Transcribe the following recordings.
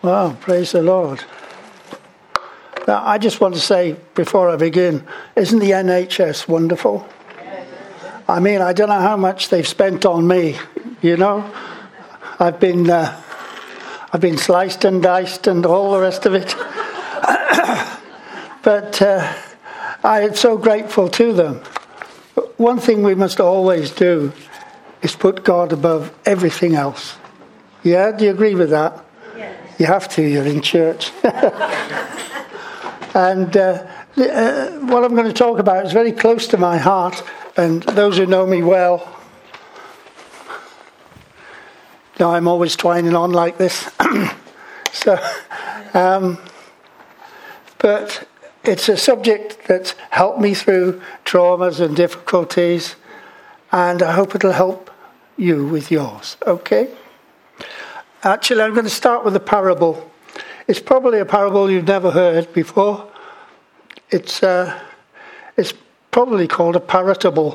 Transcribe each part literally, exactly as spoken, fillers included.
Well, praise the Lord. Now, I just want to say before I begin, isn't the N H S wonderful? I mean, I don't know how much they've spent on me, you know. I've been, uh, I've been sliced and diced and all the rest of it. But uh, I am so grateful to them. One thing we must always do is put God above everything else. Yeah, do you agree with that? You have to, you're in church. and uh, uh, what I'm going to talk about is very close to my heart, and those who know me well know I'm always twining on like this. so, um, but it's a subject that's helped me through traumas and difficulties, and I hope it'll help you with yours, okay? Actually, I'm going to start with a parable. It's probably a parable you've never heard before. It's uh, it's probably called a paratable.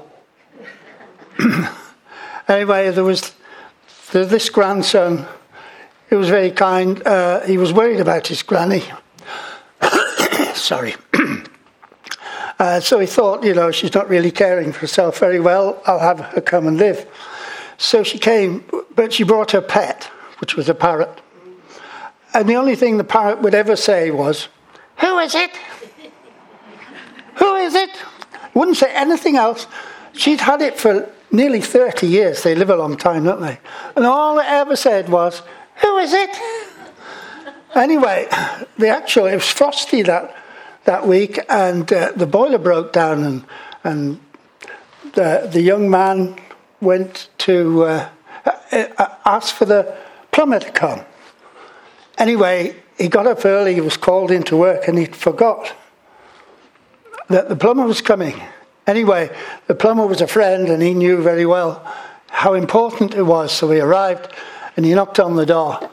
Anyway, there was there, this grandson. He was very kind. Uh, he was worried about his granny. Sorry. uh, so he thought, you know, she's not really caring for herself very well. I'll have her come and live. So she came, but she brought her pet, which was a parrot. And the only thing the parrot would ever say was, "Who is it? Who is it?" Wouldn't say anything else. She'd had it for nearly thirty years. They live a long time, don't they? And all it ever said was, "Who is it?" Anyway, the actual, it was frosty that, that week, and uh, the boiler broke down, and, and the, the young man went to uh, ask for the plumber to come. Anyway, he got up early, he was called into work, and he'd forgot that the plumber was coming. Anyway, the plumber was a friend, and he knew very well how important it was, so he arrived, and he knocked on the door.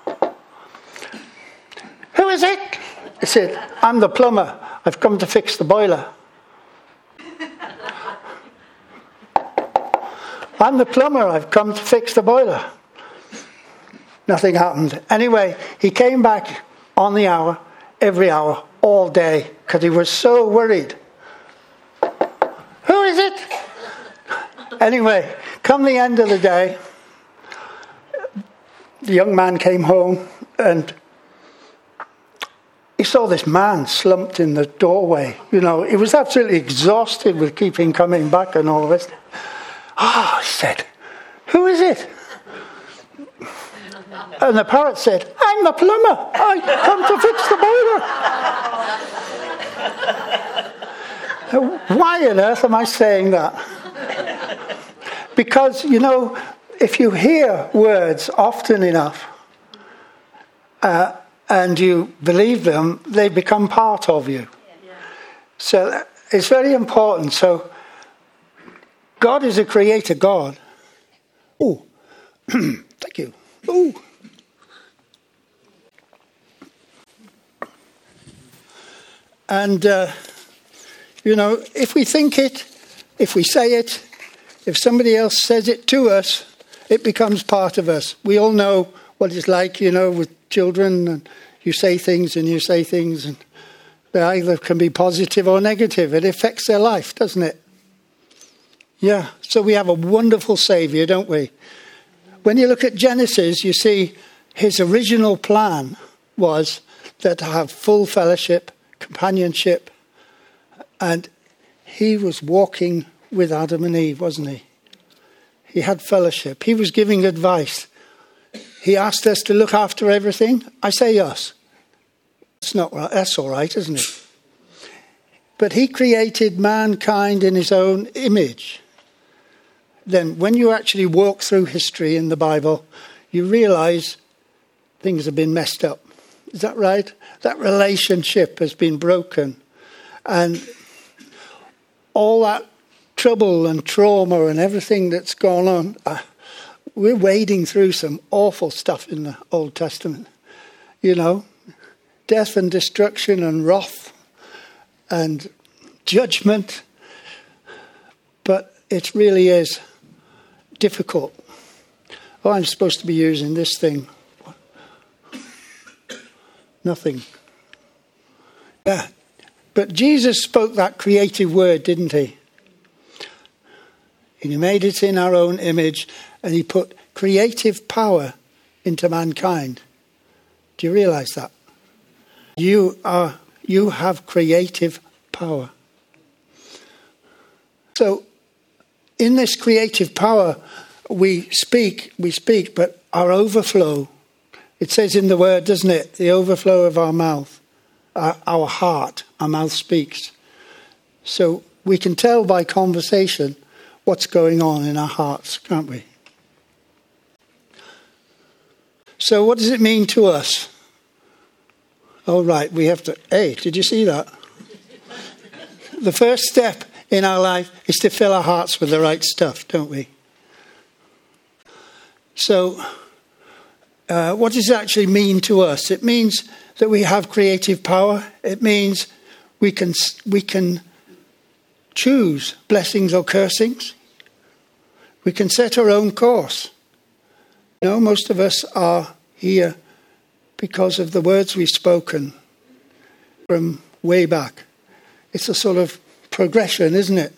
"Who is it?" He said, "I'm the plumber. I've come to fix the boiler." "I'm the plumber. I've come to fix the boiler." Nothing happened. Anyway, he came back on the hour, every hour, all day, because he was so worried. "Who is it?" Anyway, come the end of the day, the young man came home, and he saw this man slumped in the doorway. You know, he was absolutely exhausted with keeping coming back and all this. "Ah," he said, "who is it?" And the parrot said, "I'm the plumber. I come to fix the boiler." Why on earth am I saying that? Because, you know, if you hear words often enough uh, and you believe them, they become part of you. So it's very important. So God is a creator God. Oh, thank you. Oh. And, uh, you know, if we think it, if we say it, if somebody else says it to us, it becomes part of us. We all know what it's like, you know, with children. And you say things and you say things, and they either can be positive or negative. It affects their life, doesn't it? Yeah. So we have a wonderful Saviour, don't we? When you look at Genesis, you see his original plan was that to have full fellowship, companionship, and he was walking with Adam and Eve, wasn't he? He had fellowship. He was giving advice. He asked us to look after everything. I say us. That's not right. That's all right, isn't it? But he created mankind in his own image. Then when you actually walk through history in the Bible, you realize things have been messed up. Is that right? That relationship has been broken. And all that trouble and trauma and everything that's gone on, uh, we're wading through some awful stuff in the Old Testament. You know, death and destruction and wrath and judgment. But it really is difficult. Oh, I'm supposed to be using this thing. Nothing. Yeah. But Jesus spoke that creative word, didn't he? And he made it in our own image, and he put creative power into mankind. Do you realize that? You are, you have creative power. So, in this creative power, we speak, we speak, but our overflow, it says in the word, doesn't it? The overflow of our mouth, our, our heart, our mouth speaks. So we can tell by conversation what's going on in our hearts, can't we? So what does it mean to us? Oh, right, we have to... Hey, did you see that? The first step in our life is to fill our hearts with the right stuff, don't we? So, uh, what does it actually mean to us? It means that we have creative power. It means we can we can choose blessings or cursings. We can set our own course. You know, most of us are here because of the words we've spoken from way back. It's a sort of progression, isn't it?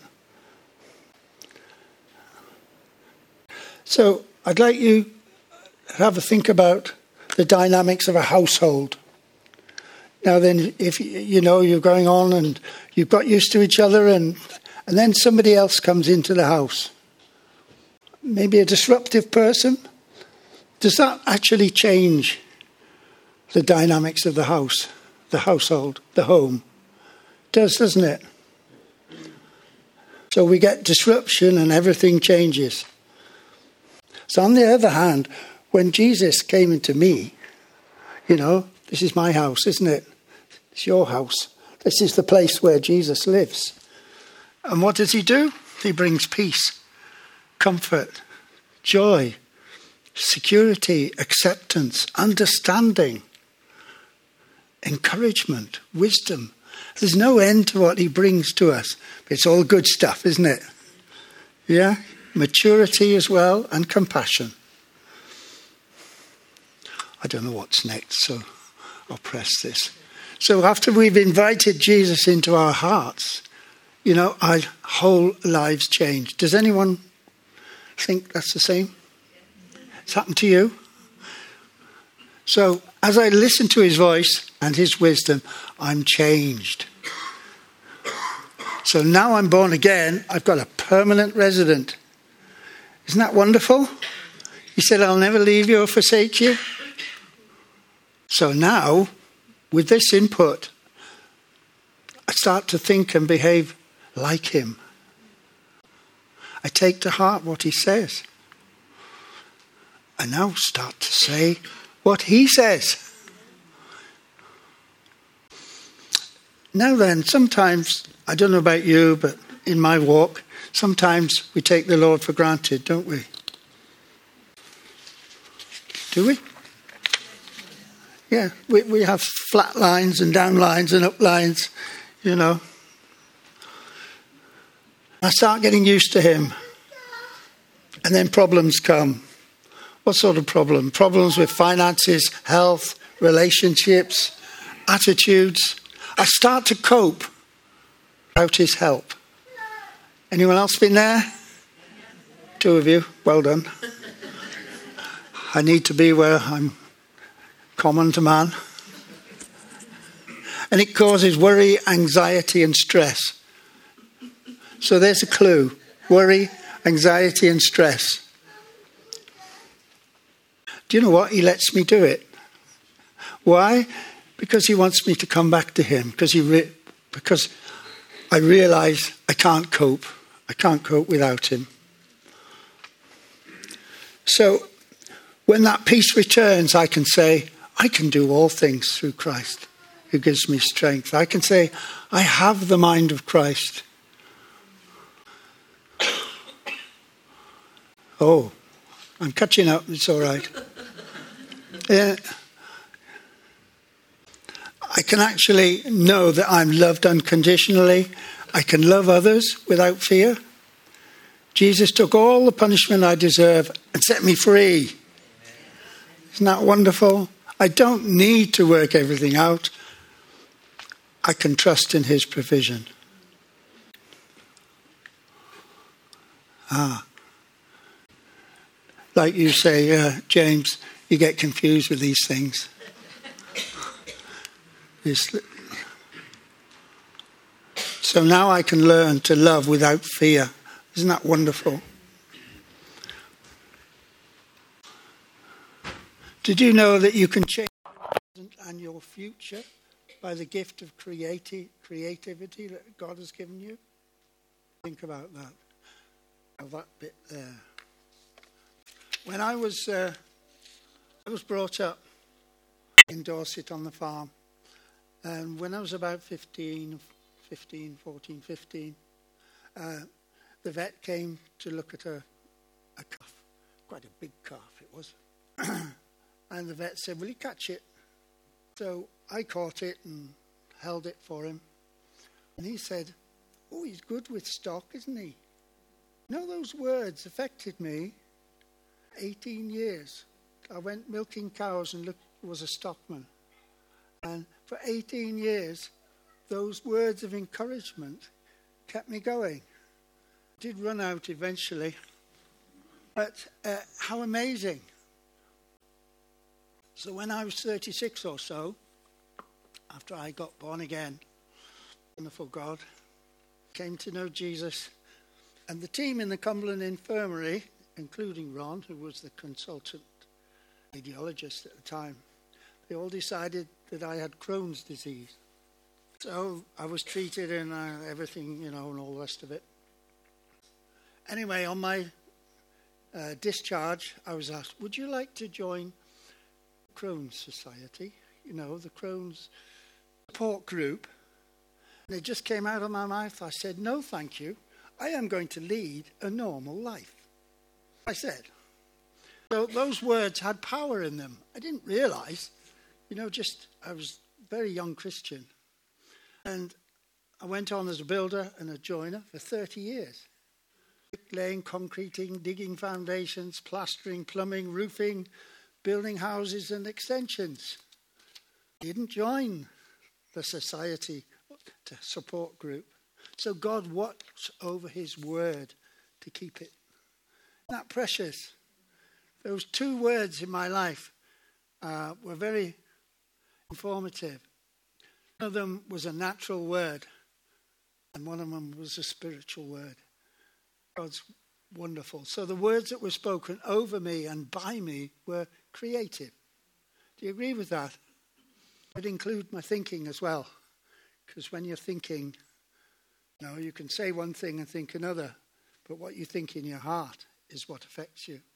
So I'd like you to have a think about the dynamics of a household. Now then, if you know you're going on and you've got used to each other, and and then somebody else comes into the house, maybe a disruptive person, does that actually change the dynamics of the house, the household, the home? It does, doesn't it? So we get disruption and everything changes. So on the other hand, when Jesus came into me, you know, this is my house, isn't it? It's your house. This is the place where Jesus lives. And what does he do? He brings peace, comfort, joy, security, acceptance, understanding, encouragement, wisdom. There's no end to what he brings to us. It's all good stuff, isn't it? Yeah? Maturity as well, and compassion. I don't know what's next, so I'll press this. So after we've invited Jesus into our hearts, you know, our whole lives change. Does anyone think that's the same? It's happened to you? So as I listen to his voice and his wisdom, I'm changed. So now I'm born again, I've got a permanent resident. Isn't that wonderful? He said, I'll never leave you or forsake you. So now, with this input, I start to think and behave like him. I take to heart what he says. I now start to say what he says. Now then, sometimes, I don't know about you, but in my walk, sometimes we take the Lord for granted, don't we? Do we? Yeah, we, we have flat lines and down lines and up lines, you know. I start getting used to him. And then problems come. What sort of problem? Problems with finances, health, relationships, attitudes. I start to cope without his help. Anyone else been there? Two of you. Well done. I need to be where I'm common to man. And it causes worry, anxiety, and stress. So there's a clue. Worry, anxiety, and stress. Do you know what? He lets me do it. Why? Because he wants me to come back to him. Because he, re- because I realise I can't cope. I can't cope without him. So when that peace returns, I can say, I can do all things through Christ who gives me strength. I can say, I have the mind of Christ. Oh, I'm catching up. It's all right. Yeah. I can actually know that I'm loved unconditionally. I can love others without fear. Jesus took all the punishment I deserve and set me free. Isn't that wonderful? I don't need to work everything out. I can trust in his provision. Ah. Like you say, uh, James, you get confused with these things. So now I can learn to love without fear. Isn't that wonderful? Did you know that you can change your present and your future by the gift of creati- creativity that God has given you? Think about that. Oh, that bit there. When I was, uh, I was brought up in Dorset on the farm, and when I was about fifteen, fifteen, fourteen, fifteen, uh, the vet came to look at a, a calf, quite a big calf it was. And the vet said, will you catch it? So I caught it and held it for him. And he said, oh, he's good with stock, isn't he? You know, those words affected me eighteen years. I went milking cows and looked, was a stockman. And for eighteen years, those words of encouragement kept me going. I did run out eventually. But uh, how amazing. So when I was thirty-six or so, after I got born again, wonderful God, came to know Jesus, and the team in the Cumberland Infirmary, including Ron, who was the consultant radiologist at the time, they all decided that I had Crohn's disease. So I was treated and uh, everything, you know, and all the rest of it. Anyway, on my uh, discharge, I was asked, would you like to join Crohn's Society, you know, the Crohn's support group? And it just came out of my mouth. I said, no, thank you. I am going to lead a normal life. I said. So those words had power in them. I didn't realize, you know, just, I was a very young Christian. And I went on as a builder and a joiner for thirty years. Laying, concreting, digging foundations, plastering, plumbing, roofing, building houses and extensions. Didn't join the society to support group. So God watched over his word to keep it. Isn't that precious? Those two words in my life uh, were very informative. One of them was a natural word, and one of them was a spiritual word. God's wonderful. So the words that were spoken over me and by me were creative. Do you agree with that? I'd include my thinking as well. Because when you're thinking, you know, you can say one thing and think another. But what you think in your heart is what affects you.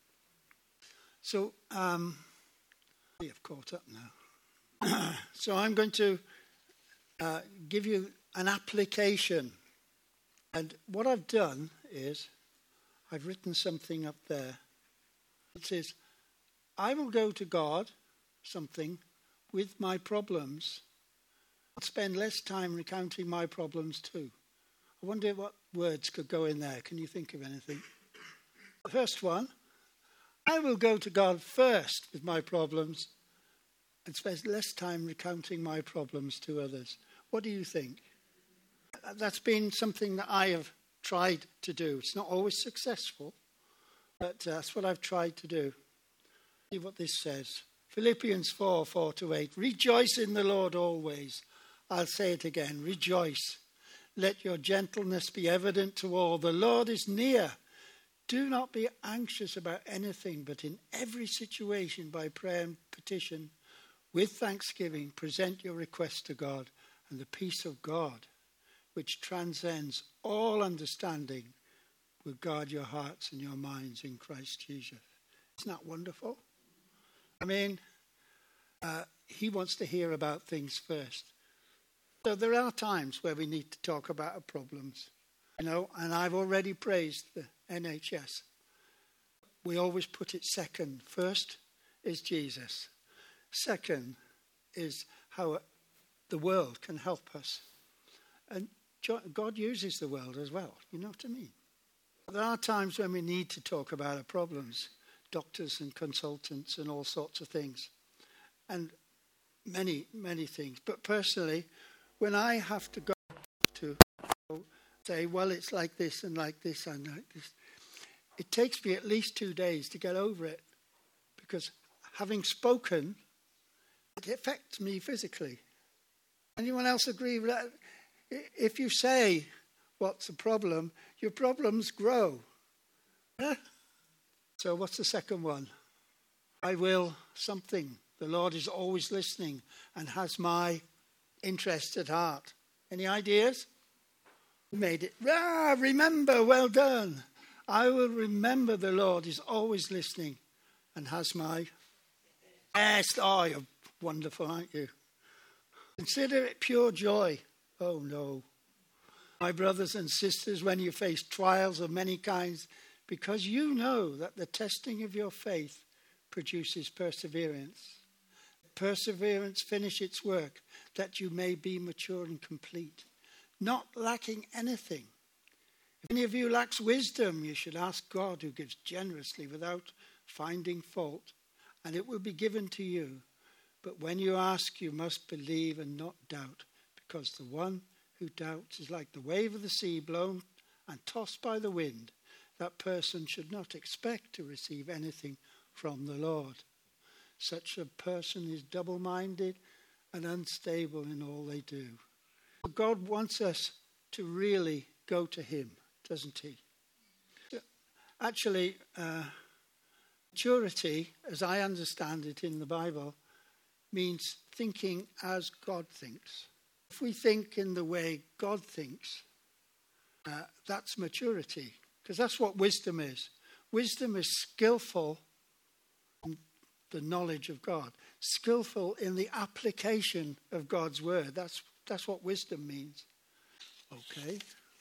So, um, I've caught up now. So I'm going to uh, give you an application. And what I've done is, I've written something up there. It says, I will go to God, something, with my problems. I'll spend less time recounting my problems too. I wonder what words could go in there. Can you think of anything? The first one, I will go to God first with my problems and spend less time recounting my problems to others. What do you think? That's been something that I have tried to do. It's not always successful, but uh, that's what I've tried to do. See what this says. Philippians four, four to eight. Rejoice in the Lord always. I'll say it again. Rejoice. Let your gentleness be evident to all. The Lord is near. Do not be anxious about anything, but in every situation by prayer and petition, with thanksgiving, present your request to God, and the peace of God, which transcends all understanding, will guard your hearts and your minds in Christ Jesus. Isn't that wonderful? I mean, uh, he wants to hear about things first. So there are times where we need to talk about our problems, you know, and I've already praised the N H S. We always put it second. First is Jesus. Second is how the world can help us. And God uses the world as well, you know what I mean? There are times when we need to talk about our problems, doctors and consultants and all sorts of things. and many, many things. But personally, when I have to go to say, well, it's like this and like this and like this, it takes me at least two days to get over it, because having spoken, it affects me physically. Anyone else agree with that? If you say what's the problem, your problems grow. Yeah? So what's the second one? I will something. The Lord is always listening and has my interest at heart. Any ideas? Made it. Ah, remember, well done. I will remember the Lord is always listening and has my... Yes, oh, you're wonderful, aren't you? Consider it pure joy. Oh, no. My brothers and sisters, when you face trials of many kinds, because you know that the testing of your faith produces perseverance. Perseverance finish its work, that you may be mature and complete, not lacking anything. If any of you lacks wisdom, you should ask God, who gives generously without finding fault, and it will be given to you. But when you ask, you must believe and not doubt, because the one who doubts is like the wave of the sea blown and tossed by the wind. That person should not expect to receive anything from the Lord. Such a person is double-minded and unstable in all they do. God wants us to really go to him, doesn't he? Actually, uh, maturity, as I understand it in the Bible, means thinking as God thinks. If we think in the way God thinks, uh, that's maturity, because that's what wisdom is. Wisdom is skillful in the knowledge of God, skillful in the application of God's word. That's that's what wisdom means. Okay.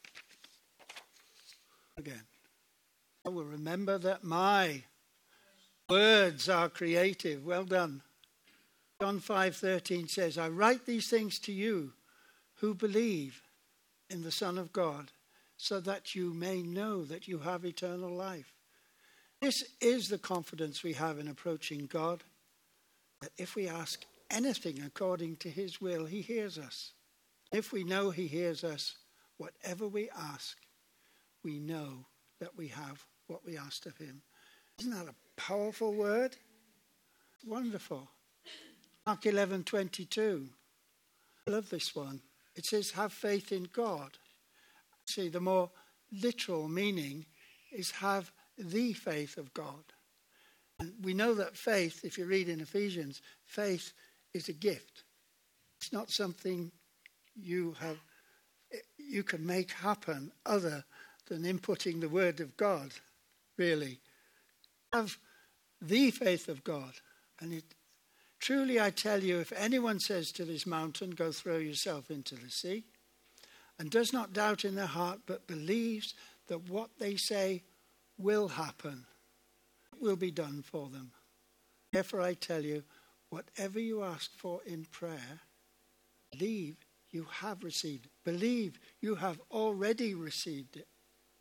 Again, I will remember that my words are creative. Well done. John five thirteen says, I write these things to you who believe in the Son of God, so that you may know that you have eternal life. This is the confidence we have in approaching God, that if we ask anything according to his will, he hears us. If we know he hears us, whatever we ask, we know that we have what we asked of him. Isn't that a powerful word? Wonderful. Mark eleven twenty-two. I love this one. It says, have faith in God. See, the more literal meaning is have the faith of God. And we know that faith, if you read in Ephesians, faith is a gift. It's not something you have, you can make happen other than inputting the word of God, really. Have the faith of God. And it truly, I tell you, if anyone says to this mountain, go throw yourself into the sea, and does not doubt in their heart, but believes that what they say will happen, it will be done for them. Therefore I tell you, whatever you ask for in prayer, believe you have received. Believe you have already received it.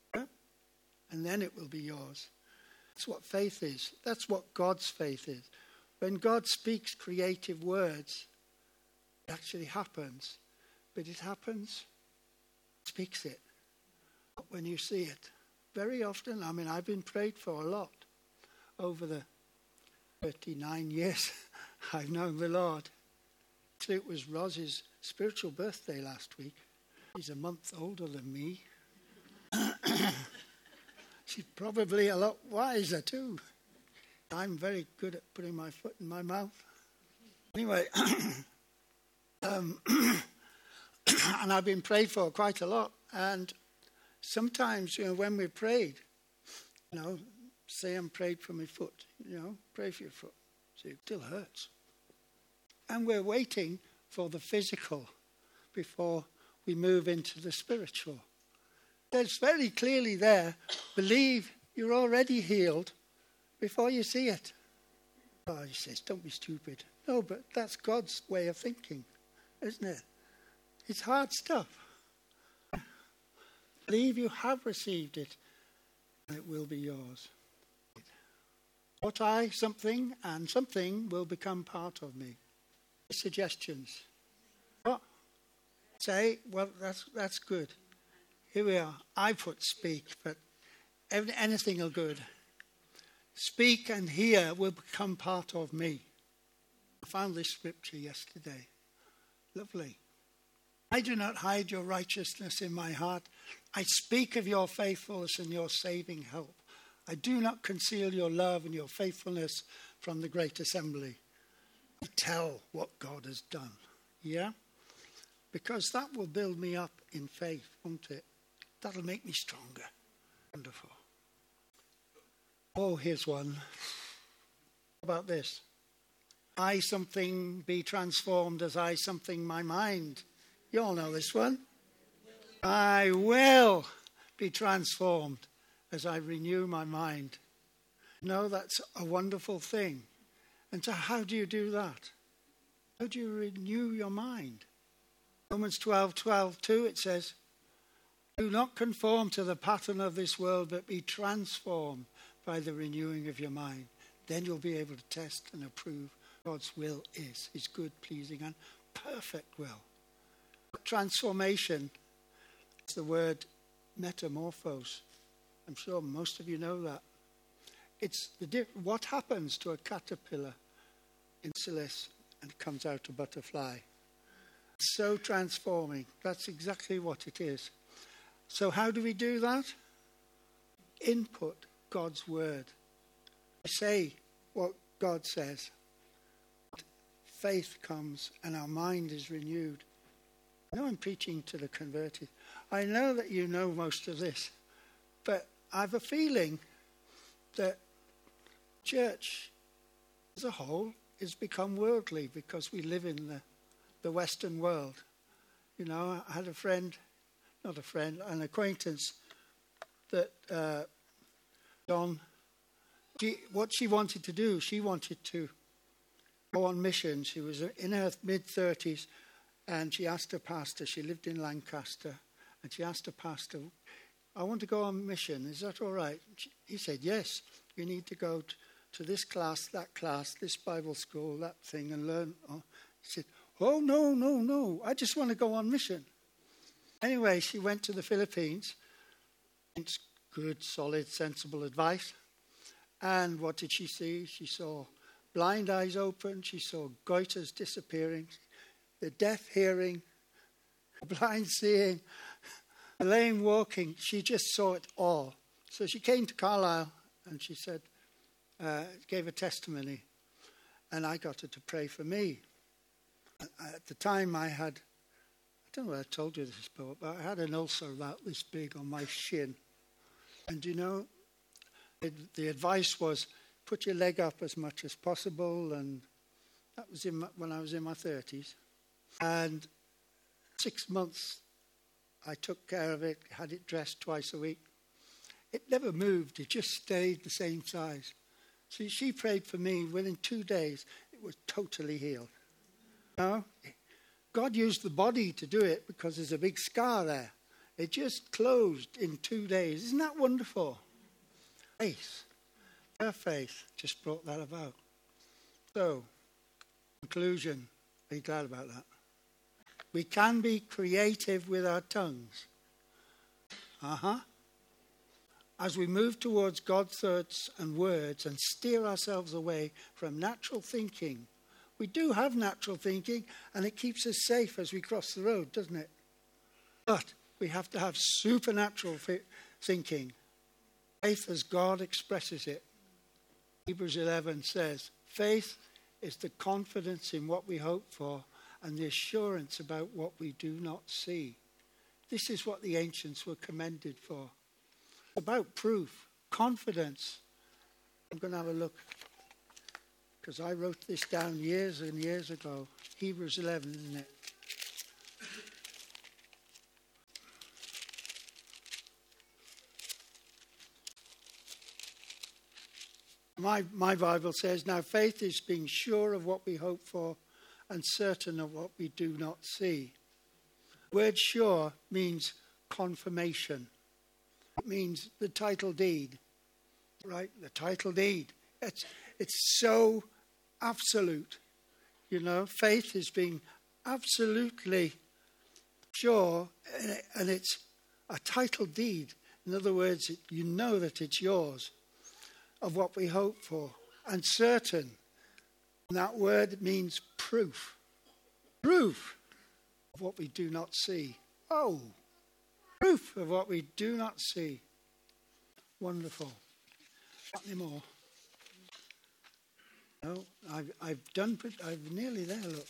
And then it will be yours. That's what faith is. That's what God's faith is. When God speaks creative words, it actually happens. But it happens, speaks it. Not when you see it. Very often, I mean, I've been prayed for a lot over the thirty-nine years I've known the Lord. Actually, it was Roz's spiritual birthday last week. He's a month older than me. She's probably a lot wiser too. I'm very good at putting my foot in my mouth. Anyway, um, and I've been prayed for quite a lot. And sometimes, you know, when we prayed, you know, say I'm prayed for my foot, you know, pray for your foot. See, it still hurts. And we're waiting for the physical before we move into the spiritual. There's very clearly there, believe you're already healed before you see it. Oh, he says, don't be stupid. No, but that's God's way of thinking, isn't it? It's hard stuff. Believe you have received it, and it will be yours. What I something and something will become part of me. Suggestions. What? Say, well, that's that's good. Here we are. I put speak, but anything are good. Speak and hear will become part of me. I found this scripture yesterday. Lovely. I do not hide your righteousness in my heart. I speak of your faithfulness and your saving help. I do not conceal your love and your faithfulness from the great assembly. I tell what God has done. Yeah? Because that will build me up in faith, won't it? That'll make me stronger. Wonderful. Oh, here's one. How about this? I something be transformed as I something my mind. You all know this one. I will be transformed as I renew my mind. No, that's a wonderful thing. And so how do you do that? How do you renew your mind? Romans twelve, twelve, two, it says, do not conform to the pattern of this world, but be transformed by the renewing of your mind. Then you'll be able to test and approve God's will is, his good, pleasing, and perfect will. Transformation is the word metamorphose. I'm sure most of you know that. It's the di- what happens to a caterpillar in chrysalis and comes out a butterfly. It's so transforming. That's exactly what it is. So how do we do that? Input God's word. Say what God says. Faith comes and our mind is renewed. I know I'm preaching to the converted. I know that you know most of this, but I have a feeling that church as a whole has become worldly because we live in the, the Western world. You know, I had a friend, not a friend, an acquaintance that uh, John, she, what she wanted to do, she wanted to go on mission. She was in her mid-thirties and she asked her pastor, she lived in Lancaster, and she asked her pastor, I want to go on mission, is that all right? He said, yes, you need to go to, to this class, that class, this Bible school, that thing, and learn. Oh. He said, oh, no, no, no, I just want to go on mission. Anyway, she went to the Philippines. It's good, solid, sensible advice. And what did she see? She saw blind eyes open. She saw goiters disappearing, the deaf hearing, the blind seeing, the lame walking. She just saw it all. So she came to Carlisle and she said, uh, gave a testimony. And I got her to pray for me. At the time I had, I don't know whether I told you this, but I had an ulcer about this big on my shin. And you know, it, the advice was, put your leg up as much as possible. And that was in my, when I was in my thirties. And six months I took care of it, had it dressed twice a week. It never moved, it just stayed the same size. So she prayed for me. Within two days, it was totally healed. No, God used the body to do it because there's a big scar there. It just closed in two days. Isn't that wonderful? Faith. Her faith just brought that about. So, conclusion. Are you glad about that? We can be creative with our tongues. Uh-huh. As we move towards God's thoughts and words and steer ourselves away from natural thinking. We do have natural thinking, and it keeps us safe as we cross the road, doesn't it? But we have to have supernatural fi- thinking. Faith as God expresses it. Hebrews eleven says, faith is the confidence in what we hope for and the assurance about what we do not see. This is what the ancients were commended for. About proof, confidence. I'm going to have a look, because I wrote this down years and years ago. Hebrews eleven, isn't it? My, my Bible says, now faith is being sure of what we hope for and certain of what we do not see. The word sure means confirmation. It means the title deed, right? The title deed It's, it's so absolute. You know, faith is being absolutely sure, and it's a title deed. In other words, you know that it's yours, of what we hope for. And certain, and that word means proof. Proof of what we do not see. Oh, proof of what we do not see. Wonderful. Not anymore. No, I've, I've done, I've nearly there, look.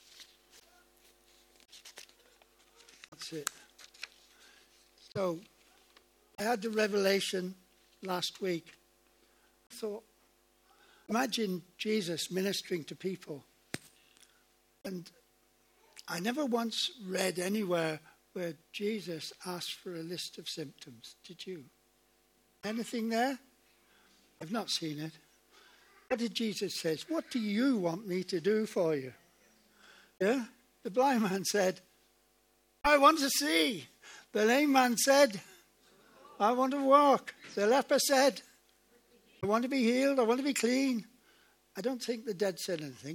That's it. So, I had the revelation last week. I thought, imagine Jesus ministering to people. And I never once read anywhere where Jesus asked for a list of symptoms. Did you? Anything there? I've not seen it. What did Jesus say? What do you want me to do for you? Yeah? The blind man said, I want to see. The lame man said, I want to walk. The leper said, I want to be healed. I want to be clean. I don't think the dead said anything.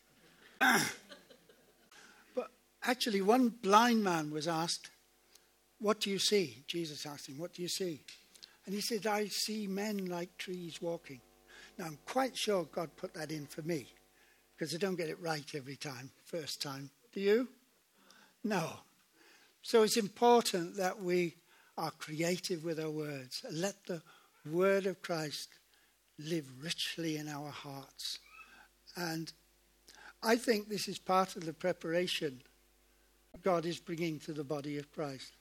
But actually, one blind man was asked, what do you see? Jesus asked him, what do you see? And he said, I see men like trees walking. Now, I'm quite sure God put that in for me, because I don't get it right every time, first time. Do you? No. So it's important that we are creative with our words. Let the word of Christ live richly in our hearts. And I think this is part of the preparation God is bringing to the body of Christ.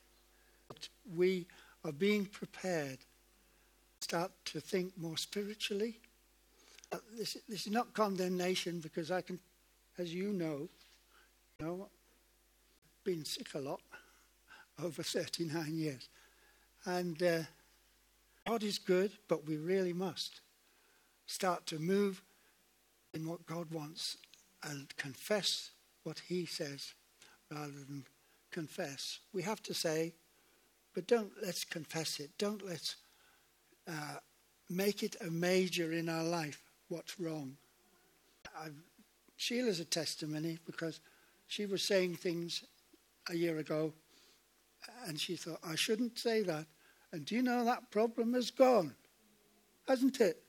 We are being prepared to start to think more spiritually. This, this is not condemnation, because I can, as you know, you know, been sick a lot over thirty-nine years. And uh, God is good, but we really must start to move in what God wants and confess what he says rather than confess. We have to say, but don't let's confess it. Don't let's uh, make it a major in our life. What's wrong? I've, Sheila's a testimony, because she was saying things a year ago and she thought, I shouldn't say that. And do you know that problem has gone? Hasn't it?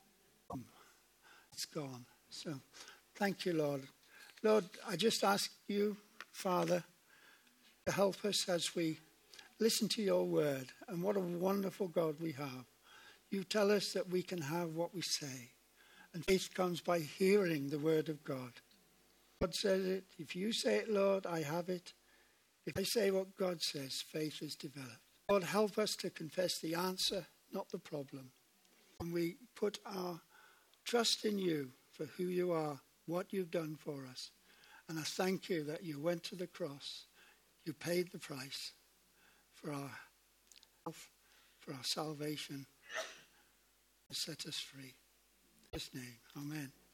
It's gone. So thank you, Lord. Lord, I just ask you, Father, to help us as we listen to your word. And what a wonderful God we have. You tell us that we can have what we say. And faith comes by hearing the word of God. God says it. If you say it, Lord, I have it. If I say what God says, faith is developed. Lord, help us to confess the answer, not the problem. And we put our trust in you for who you are, what you've done for us. And I thank you that you went to the cross. You paid the price for our health, for our salvation, to set us free. In His name, amen.